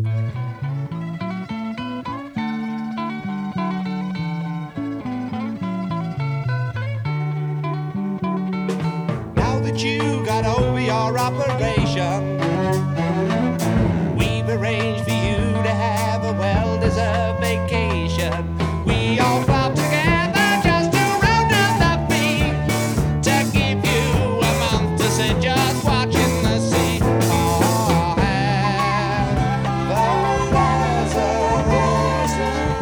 Now that you got over your operation, we've arranged for you to have a well-deserved vacation. We all club together just to round up the fee, to give you a month to sit just watching the sea. Oh, have a lesson,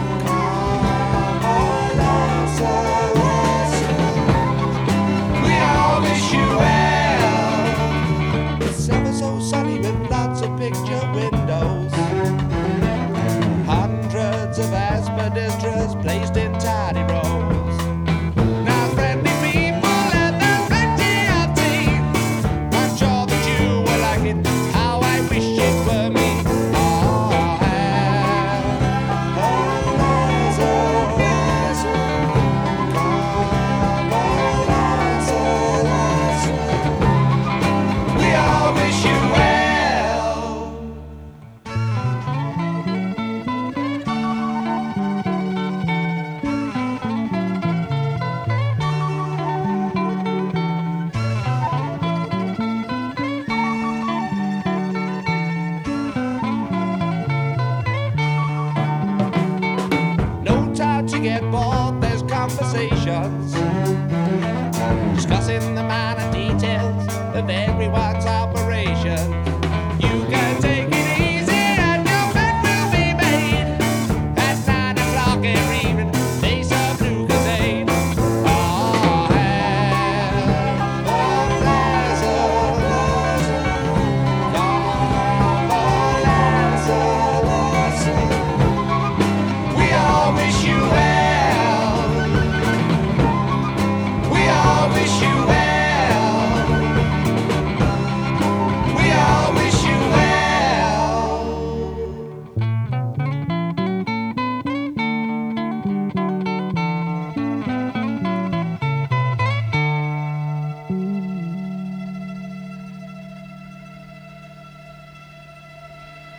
we all wish you well. It's ever so sunny with lots of picture windows, hundreds of aspidistras placed in tidy rows. Now friendly people and there's plenty of tea. I'm sure that you will like it, how I wish it were me. Oh, have a lesson, we all wish you well. No time to get bored, there's conversation.